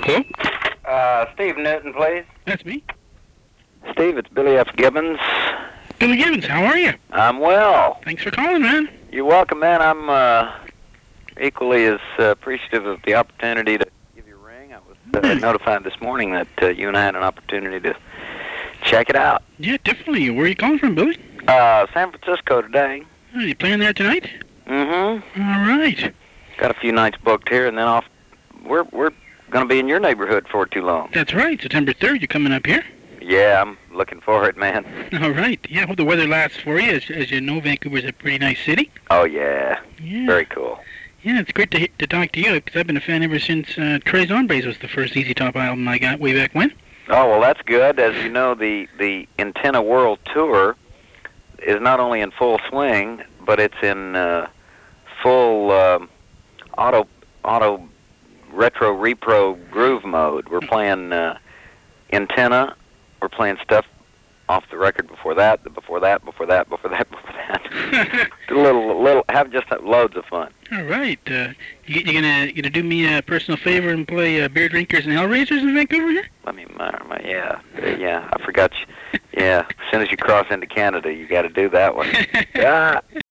Hello? Steve Newton, please. That's me. Steve, it's Billy F. Gibbons. Billy Gibbons, how are you? I'm well. Thanks for calling, man. You're welcome, man. I'm equally as appreciative of the opportunity to give you a ring. I was notified this morning that you and I had an opportunity to check it out. Yeah, definitely. Where are you calling from, Billy? San Francisco today. Are you playing there tonight? Mm-hmm. All right. Got a few nights booked here, and then off. We're going to be in your neighborhood for too long. That's right. September 3rd, you're coming up here? Yeah, I'm looking for it, man. All right. Yeah, I hope the weather lasts for you. As you know, Vancouver's a pretty nice city. Oh, yeah. Yeah. Very cool. Yeah, it's great to talk to you, because I've been a fan ever since Tres Hombres was the first Easy Top album I got way back when. Oh, well, that's good. As you know, the Antenna World Tour is not only in full swing, but it's in full auto retro repro groove mode. We're playing Antenna. We're playing stuff off the record before that. Have just loads of fun. All right. You gonna do me a personal favor and play Beer Drinkers and Hellraisers in Vancouver here? Let me, yeah, I forgot. Yeah, as soon as you cross into Canada, you got to do that one.